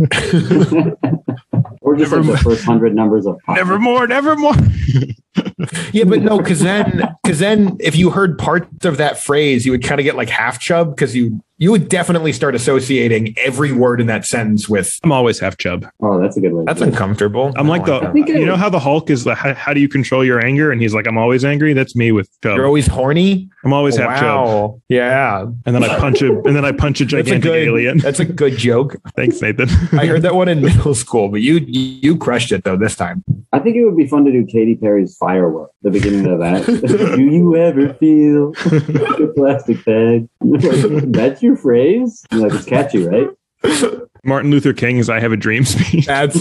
Or just like the first hundred numbers of pi. Nevermore, nevermore. Yeah, but no, because then, because then, if you heard parts of that phrase, you would kind of get like half chub because you you would definitely start associating every word in that sentence with. I'm always half chub. Oh, that's a good way. That's to do it. uncomfortable. I'm I like don't the, that. think I- you know how the Hulk is like, how, how do you control your anger? And he's like, I'm always angry. That's me with chub. You're always horny. I'm always half chub. Wow. Yeah. And then I punch a, and then I punch a That's a gigantic good. alien. That's a good joke. Thanks, Nathan. I heard that one in middle school, but you you crushed it though this time. I think it would be fun to do Katy Perry's Firework, the beginning of that. Do you ever feel like a plastic bag? Like, that's your phrase? You're like, it's catchy, right? Martin Luther King's I Have a Dream speech. That's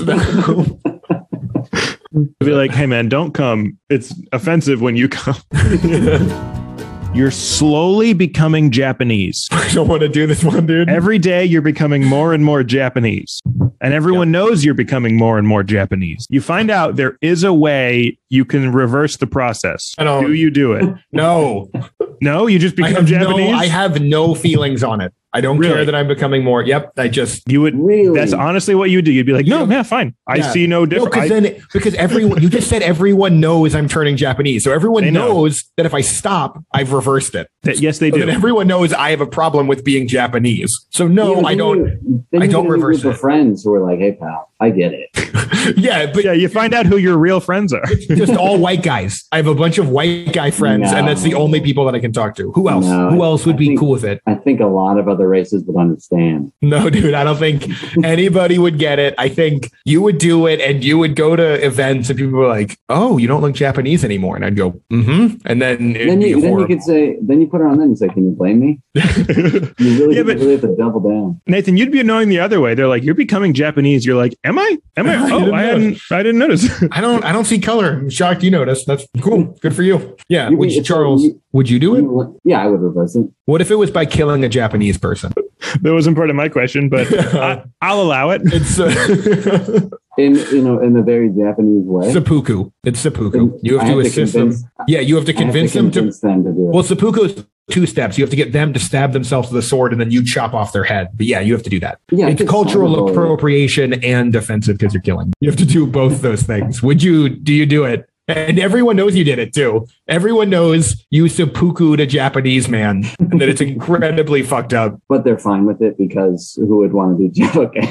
Be like, hey man, don't come. It's offensive when you come. You're slowly becoming Japanese. I don't want to do this one, dude. Every day you're becoming more and more Japanese. And everyone knows you're becoming more and more Japanese. You find out there is a way you can reverse the process. I don't- Do you do it? No, No, you just I become have Japanese? no. I have no feelings on it. I don't Really? care that I'm becoming more. Yep. I just. You would Really? That's honestly what you would do. You'd be like, no, Yeah. yeah, fine. I Yeah. see no No, difference. because then because everyone you just said everyone knows I'm turning Japanese, so everyone They know. knows that if I stop, I've reversed it. yes, they So do. then everyone knows I have a problem with being Japanese. So no, Yeah, but I then don't. you- then I you don't get a reverse group of it. friends who are like, hey, pal, I get it. Yeah, but Yeah, you find out who your real friends are. it's just all white guys. I have a bunch of white guy friends, No. and that's the only people that I can talk to. Who else? No, Who else would I be think- cool with it? I think a lot of other races would understand. No, dude, I don't think anybody would get it. I think you would do it and you would go to events and people were like, oh, you don't look Japanese anymore. And I'd go, mm-hmm. And then it'd Then be you, then you horrible. could say, then you put it on them and say, can you blame me? You really, Yeah, you but- really have to double down. Nathan, you'd be annoying the other way. They're like, you're becoming Japanese. You're like, am I? Am I? I Oh, didn't I hadn't, I didn't notice. I don't I don't see color. I'm shocked you noticed. That's cool. Good for you. Yeah. You Would mean you, it's Charles, like you- would you do it? You- yeah, I would reverse it. What if it was by killing a Japanese person? That wasn't part of my question, but I, I'll allow it. It's uh, In you know, in a very Japanese way. seppuku. It's seppuku. Then You have I to have to assist them. convince- Yeah, you have to I have to convince them to. convince them to do it. Well, seppuku is two steps. You have to get them to stab themselves with a sword, and then you chop off their head. But yeah, you have to do that. Yeah, It's it's cultural cyberbullying. appropriation and offensive because you're killing. You have to do both those things. Would you? Do you do it? And everyone knows you did it too. Everyone knows you seppuku'd a Japanese man, and that it's incredibly fucked up. But they're fine with it because who would want to be okay?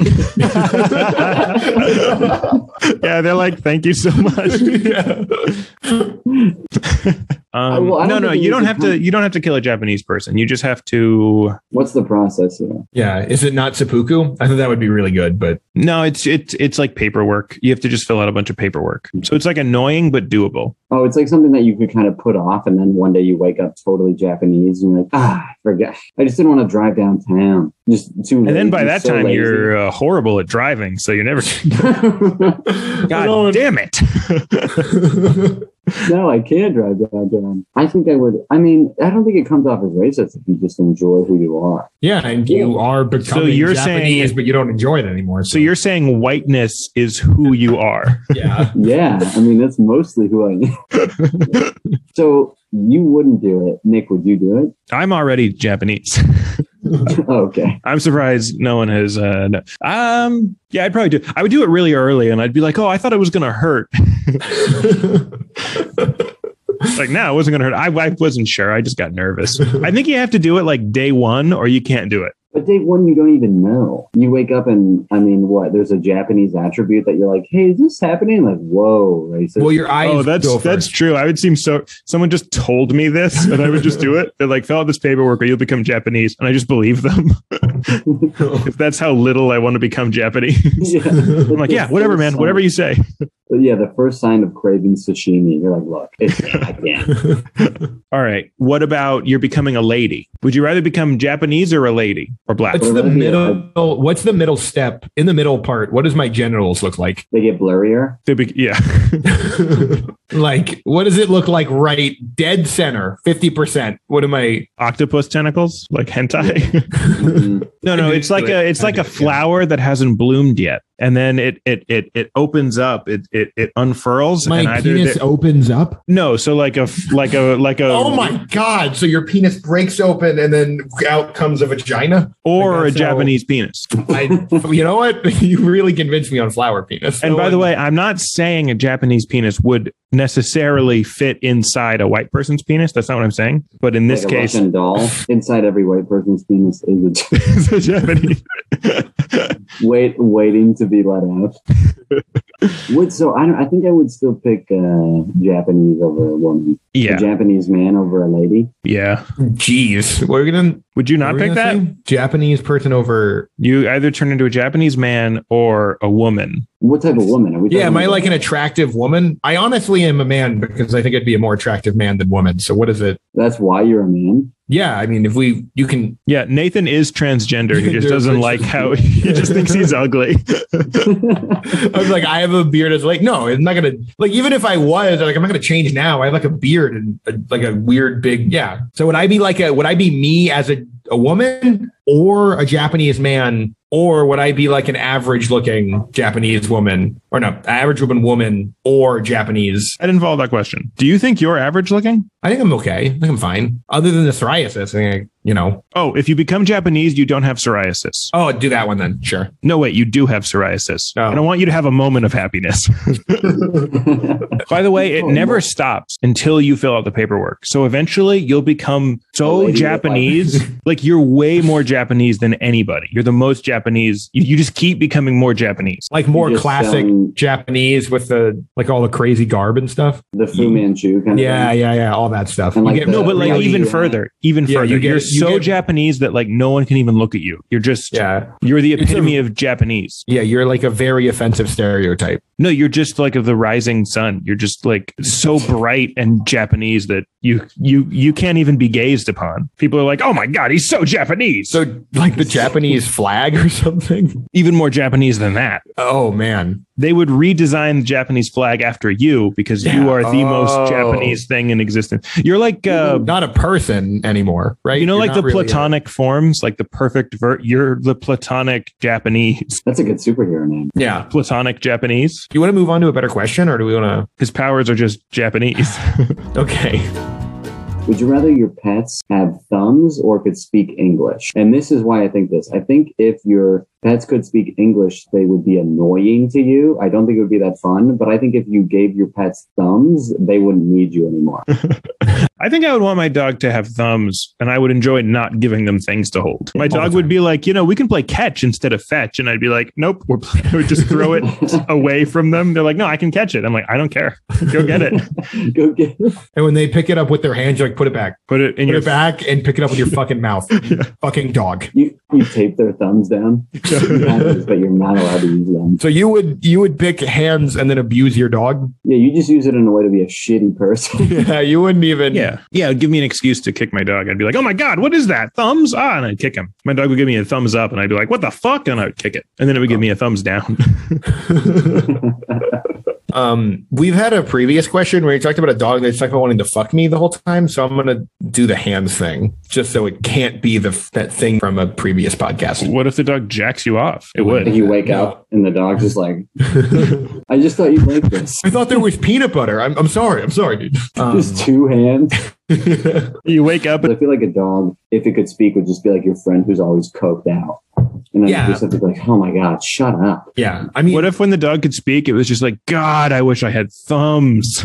Yeah, they're like, thank you so much. Yeah. Um, well, I don't no, no, think it you don't needs have to to. You don't have to kill a Japanese person. You just have to. What's the process here? Yeah, is it not seppuku? I thought that would be really good, but No, it's it's it's like paperwork. You have to just fill out a bunch of paperwork. So it's like annoying but doable. Oh, it's like something that you could kind of put off, and then one day you wake up totally Japanese, and you're like, ah, I forget. I just didn't want to drive downtown. Just too. And then lazy, by that so time, lazy. you're uh, horrible at driving. So you never. God No. damn it! No, I can't drive downtown. I think I would. I mean, I don't think it comes off as racist if you just enjoy who you are. yeah, and you are becoming you're Japanese, saying- but you don't enjoy it anymore. So you're saying whiteness is who you are. yeah. Yeah, I mean that's mostly who I am. So you wouldn't do it, Nick? Would you do it? I'm already Japanese. Oh, okay. I'm surprised no one has. Uh, no. Um, yeah, I'd probably do. I would do it really early, and I'd be like, "Oh, I thought it was going to hurt." Like, no, it wasn't going to hurt. I, I wasn't sure. I just got nervous. I think you have to do it like day one, or you can't do it. But date one, you don't even know. You wake up and, I mean, what? There's a Japanese attribute that you're like, hey, is this happening? Like, whoa, racist. Well, your eyes. Oh, that's go that's first. true. I would seem so. Someone just told me this, and I would just do it. They're like, fill out this paperwork, or you'll become Japanese, and I just believe them. If that's how little I want to become Japanese, Yeah. I'm like, yeah, whatever, man, whatever you say. But yeah, the first sign of craving sashimi, you're like, look, it's, I can't. All right. What about you're becoming a lady? Would you rather become Japanese or a lady or black? What's the middle? What's the middle step in the middle part? What does my genitals look like? They get blurrier. They be- yeah. Like, what does it look like? Right, dead center, fifty percent. What am I? Octopus tentacles, like hentai. Mhm. No, no, it's like a it's like a flower that hasn't bloomed yet, and then it it it it opens up, it it it unfurls, and My either penis they- opens up. no, so like a like a like a Oh my god! So your penis breaks open and then out comes a vagina, or a Like, that's how- Japanese penis. I, you know what? You really convinced me on flower penis. And No by the one- way, I'm not saying a Japanese penis would necessarily fit inside a white person's penis. That's not what I'm saying. But in this Like a case, Russian doll. Inside every white person's penis is a it's a Japanese. wait, waiting to be let out. Would so I don't. I think I would still pick uh, Japanese over a woman. Yeah, A Japanese man over a lady. yeah. Jeez, we're gonna. Would you not what were pick we gonna that? say? Japanese person over. You either turn into a Japanese man or a woman. What type of woman are we? Yeah, talking am I about? like an attractive woman? I honestly am a man because I think I'd be a more attractive man than woman. So what is it? That's why you're a man. Yeah, I mean, if we, you can. Yeah, Nathan is transgender. He just They're doesn't just- like how he just thinks he's ugly. I was like, I have a beard. It's like, no, it's not gonna. Like, even if I was, like, I'm not gonna change now. I have like a beard and a, like a weird big, yeah. So would I be like a? Would I be me as a a woman or a Japanese man? Or would I be like an average looking Japanese woman or no, average woman woman or Japanese? I didn't follow that question. Do you think you're average looking? I think I'm okay. I think I'm fine. Other than the psoriasis, I think, I, you know. Oh, if you become Japanese, you don't have psoriasis. Oh, do that one then. Sure. No, wait, you do have psoriasis. Oh. And I want you to have a moment of happiness. By the way, it Oh, never no. stops until you fill out the paperwork. So eventually you'll become A so lady with Japanese, like you're way more Japanese than anybody. You're the most Japanese. You, you just keep becoming more Japanese. Like more You just classic sound- Japanese with the like all the crazy garb and stuff. the Fu Manchu kind of Yeah, thing. yeah, yeah. All that stuff. And You like get- the- No, but like Yeah, even you- further, even Yeah, further, you get- you're you so get- Japanese that like no one can even look at you. You're just, yeah. you're the It's a- epitome of Japanese. Yeah, you're like a very offensive stereotype. No, you're just like of the rising sun. You're just like so bright and Japanese that you you you can't even be gazed upon. People are like, "Oh my god, he's so Japanese." So like the Japanese flag or something. Even more Japanese than that. Oh man. They would redesign the Japanese flag after you because Yeah. you are the Oh. most Japanese thing in existence. You're like uh Not a person anymore, right? you know, You're like not the really a- platonic forms, like the perfect ver- you're the platonic Japanese. That's a good superhero name. yeah. Platonic Japanese. Do you want to move on to a better question or do we want His powers are just Japanese. to? Okay. Would you rather your pets have thumbs or could speak English? And this is why I think this. I think if your pets could speak English, they would be annoying to you. I don't think it would be that fun, but I think if you gave your pets thumbs, they wouldn't need you anymore. I think I would want my dog to have thumbs and I would enjoy not giving them things to hold. My All the dog would time. be like, you know, we can play catch instead of fetch. And I'd be like, nope, we're I would just throw it away from them. They're like, no, I can catch it. I'm like, I don't care. Go get it. Go get it. And when they pick it up with their hands, you're like, put it back. Put it in Put your it back and pick it up with your fucking mouth. Fucking dog. You, you tape their thumbs down, but you're not allowed to use them. So you would you would pick hands and then abuse your dog? Yeah, you just use it in a way to be a shitty person. Yeah, you wouldn't even. Yeah. Yeah. It'd give me an excuse to kick my dog. I'd be like, oh my God, what is that? Thumbs? Ah, and I'd kick him. My dog would give me a thumbs up and I'd be like, what the fuck? And I would kick it. And then it would give me a thumbs down. Um, we've had a previous question where you talked about a dog that's talked about wanting to fuck me the whole time. So I'm gonna do the hands thing just so it can't be the that thing from a previous podcast. What if the dog jacks you off? It And would. you wake No. up and the dog's just like, I just thought you'd like this. I thought there was peanut butter. I'm, I'm sorry. I'm sorry, dude. Um, Just two hands. You wake up But and I feel like a dog, if it could speak, would just be like your friend who's always coked out. And then Yeah. you just have to be like, oh my God, shut up. Yeah. I mean, What if when the dog could speak, it was just like, God, I wish I had thumbs.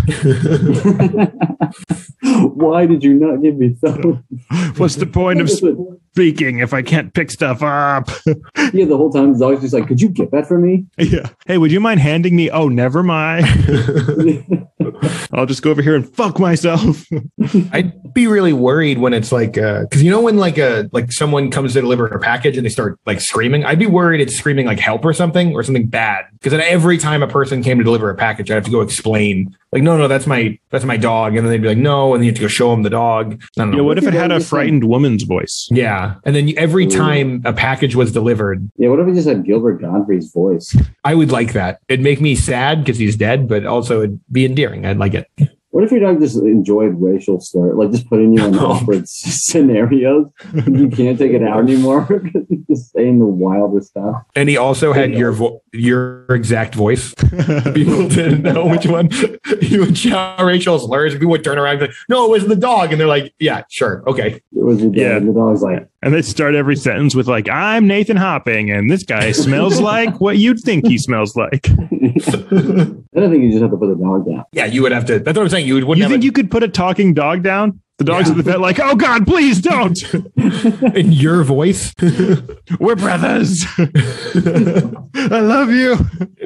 Why did you not give me thumbs? What's the point of speaking if I can't pick stuff up? Yeah, the whole time the dog's just like, could you get that for me? Yeah. Hey, would you mind handing me? Oh, never mind. I'll just go over here and fuck myself. I'd be really worried when it's like, uh, cause you know, when like a, like someone comes to deliver a package and they start like screaming, I'd be worried it's screaming like help or something or something bad. Cause then every time a person came to deliver a package, I'd have to go explain like, no, no, that's my, that's my dog. And then they'd be like, no. And then you have to go show them the dog. I don't know. Yeah, what if it had a frightened woman's voice? Yeah. And then every time a package was delivered, Yeah, what if we just had Gilbert Godfrey's voice? I would like that. It'd make me sad because he's dead, but also it'd be endearing. I'd like it. What if your dog just enjoyed racial slur, like just putting you in Oh. awkward s- scenarios and you can't take it out anymore because you're just saying the wildest stuff? And he also had your vo- your exact voice. People didn't know which one. You would shout racial slurs. People would turn around and be like, no, it was the dog. And they're like, yeah, sure. Okay. It was your dog, Yeah. and the dog's like, And they start every sentence with like, I'm Nathan Hopping, and this guy smells like what you'd think he smells like. I don't think you just have to put the dog down. Yeah, you would have to. That's what I'm saying. You would, wouldn't You have think a- you could put a talking dog down? The dogs Yeah. at the vet like, oh God, please don't. in your voice. We're brothers. I love you.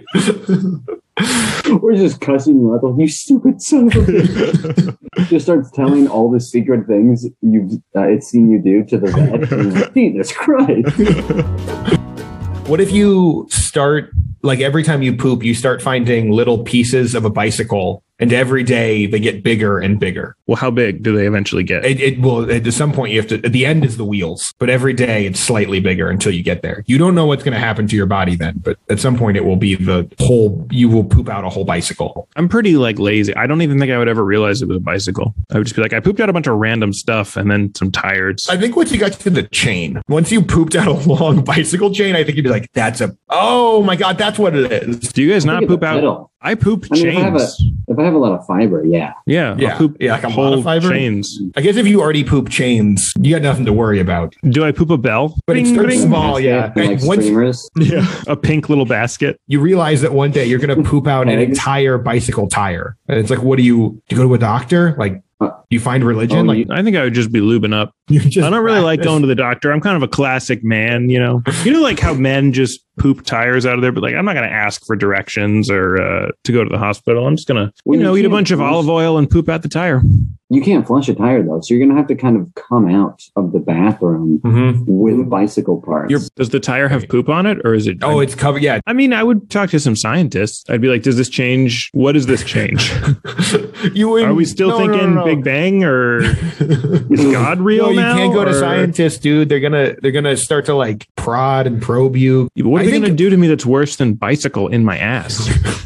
We're just cussing you out. You stupid son of a bitch. Just starts telling all the secret things you've uh, it's seen you do to the vet. And you're like, Jesus Christ. What if you start, like every time you poop, you start finding little pieces of a bicycle, and every day they get bigger and bigger. Well, how big do they eventually get? It, it will, at some point, you have to, at the end is the wheels, but every day it's slightly bigger until you get there. You don't know what's going to happen to your body then, but at some point it will be the whole, you will poop out a whole bicycle. I'm pretty like lazy. I don't even think I would ever realize it was a bicycle. I would just be like, I pooped out a bunch of random stuff and then some tires. I think once you got to the chain, once you pooped out a long bicycle chain, I think you'd be like, that's a, oh my God, that's what it is. Do you guys I not think poop it's out? metal. I poop I mean, if I have a chains. if I have a lot of fiber, yeah. Yeah, Yeah, I'll poop yeah, like a lot whole of fiber? chains. I guess if you already poop chains, you got nothing to worry about. Do I poop a bell? But it Bing, starts bing. small, yeah. And, like And once streamers. Yeah, a pink little basket. you realize that one day you're going to poop out an Eggs. entire bicycle tire, and it's like, what do you do? You go to a doctor? Like, Uh, do you find religion? oh, like, you- I think I would just be lubing up. you just I don't really like practice. going to the doctor. I'm kind of a classic man, you know. You know, like how men just poop tires out of there, but like I'm not going to ask for directions or uh, to go to the hospital. I'm just going to, Well, you you know, eat a can't bunch of flush- olive oil and poop out the tire. You can't flush a tire though, so you're gonna have to kind of come out of the bathroom Mhm. with bicycle parts. You're- Does the tire have poop on it, or is it? Oh, it's covered. Yeah. I mean, I would talk to some scientists. I'd be like, does this change? What does this change? you wouldn't- Are we still no, no, thinking no, no. Big Bang, or is God real No, you now? can't go to or- scientists, dude. They're gonna they're gonna start to like prod and probe you. Yeah, but what are I they think- going to do to me that's worse than bicycle in my ass?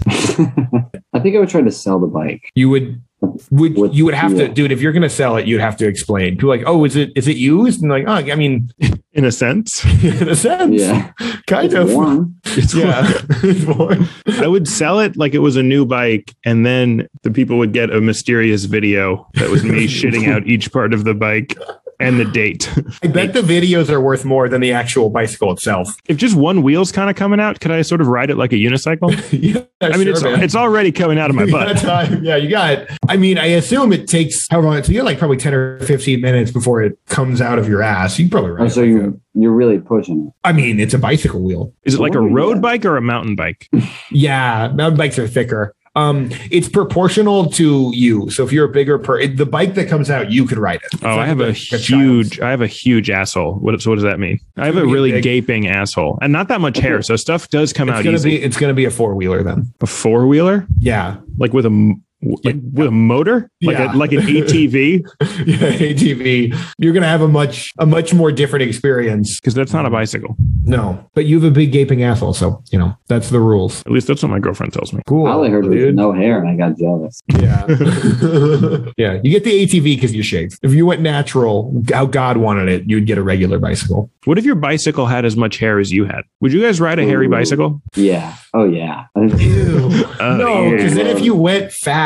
I think I would try to sell the bike. You would would With- you would have yeah. to, dude. If you're gonna sell it, you'd have to explain. People are like, oh, is it is it used? And like, oh, I mean, In a sense, in a sense, Yeah, kind it's of. one. it's Yeah, it's one. I would sell it like it was a new bike, and then the people would get a mysterious video that was me shitting out each part of the bike and the date. I bet the videos are worth more than the actual bicycle itself. If just one wheel's kind of coming out, could I sort of ride it like a unicycle? yeah, I mean, sure, it's man. it's already coming out of my You got butt. time. Yeah, you got it. I mean, I assume it takes however long. So you got like probably ten or fifteen minutes before it comes out of your ass. You can probably Oh, ride so it. you you're really pushing it. I mean, it's a bicycle wheel. Is it like a Oh, road yeah. bike or a mountain bike? Yeah, mountain bikes are thicker. Um, it's proportional to you. So if you're a bigger per, it, the bike that comes out, you could ride it. It's Oh, not I have a like child's. huge, I have a huge asshole. What, so what does that mean? I have a gonna be really big. gaping asshole and not that much hair. So stuff does come It's out gonna easy. be. It's gonna be a four wheeler then. A four wheeler, Yeah, like with a m- like with a motor, like Yeah. a like an A T V, yeah. A T V. You're gonna have a much a much more different experience. because that's not a bicycle. No, but you have a big gaping asshole, so you know that's the rules. At least that's what my girlfriend tells me. Cool, All I heard was dude. no hair, and I got jealous. Yeah. yeah. You get the A T V because you shave. If you went natural, how God wanted it, you'd get a regular bicycle. What if your bicycle had as much hair as you had? Would you guys ride a hairy Ooh. bicycle? Yeah. Oh yeah. I think- Ew. Oh, no, yeah. because then if you went fast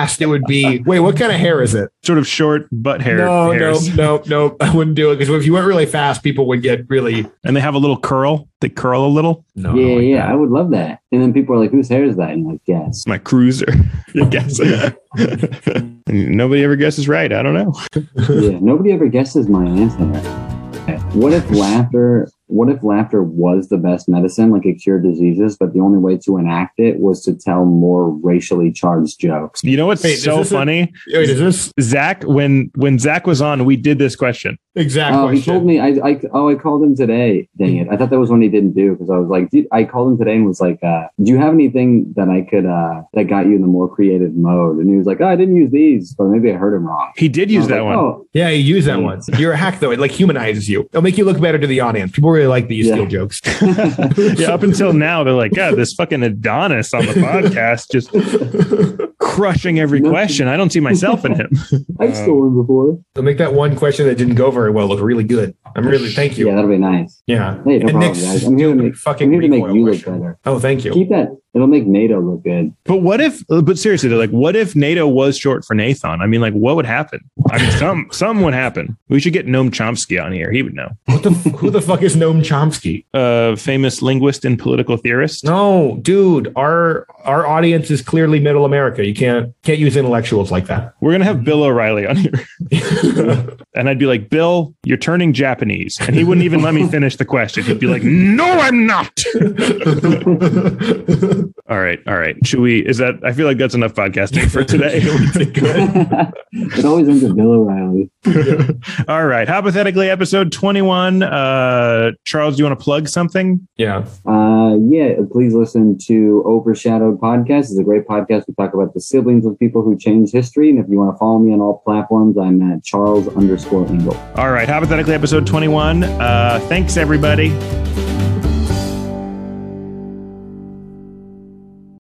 fast, it would be. Wait, what kind of hair is it? Sort of short butt hair. No, hairs. no, no, no. I wouldn't do it because if you went really fast, people would get really. And they have a little curl. They curl a little. No, yeah, like yeah, that. I would love that. And then people are like, "Whose hair is that?" And you're like, "Guess." It's my cruiser. I guess. Nobody ever guesses right. I don't know. Yeah, nobody ever guesses my answer. What if laughter? What if laughter was the best medicine, like it cured diseases, but the only way to enact it was to tell more racially charged jokes? You know what's Wait, is so this a- funny? Wait, is this Zach, when when Zach was on, we did this question. exact Oh, he question? told me. I, I oh, I called him today. Dang it! I thought that was one he didn't do because I was like, dude, I called him today and was like, uh, "Do you have anything that I could uh, that got you in the more creative mode?" And he was like, "Oh, I didn't use these, but maybe I heard him wrong." He did And I use was that like, one. Oh, Yeah, you use that one. You're a hack though. It like humanizes you. It'll make you look better to the audience. People really like that you Yeah. steal jokes. Yeah, up until now, they're like, God, this fucking Adonis on the podcast just crushing every No. question. I don't see myself in him. I've stolen before. They'll make that one question that didn't go very well look really good. I'm really thank you. Yeah, that'll be nice. Yeah. Hey, no And problem, Nick's guys. I'm here to make. fucking I'm here to make recoil you look question. better. Oh, thank you. Keep that. It'll make NATO look good. But what if, but seriously, they're like, what if NATO was short for Nathan? I mean, like, what would happen? I mean, some, something would happen. We should get Noam Chomsky on here. He would know. What the, who the fuck is Noam Chomsky? Uh, famous linguist and political theorist. No, dude, our our audience is clearly middle America. You can't can't use intellectuals like that. We're going to have Bill O'Reilly on here. And I'd be like, Bill, you're turning Japanese. And he wouldn't even let me finish the question. He'd be like, no, I'm not. All right. All right. Should we, is that, I feel like that's enough podcasting for today. It always ends with Bill O'Reilly. All right. Hypothetically, episode twenty-one. Uh, Charles, do you want to plug something? Yeah. Uh, yeah, please listen to Overshadowed Podcast. It's a great podcast. We talk about the siblings of people who changed history. And if you want to follow me on all platforms, I'm at Charles underscore Engel. All right. Hypothetically, episode twenty-one. Uh, thanks, everybody.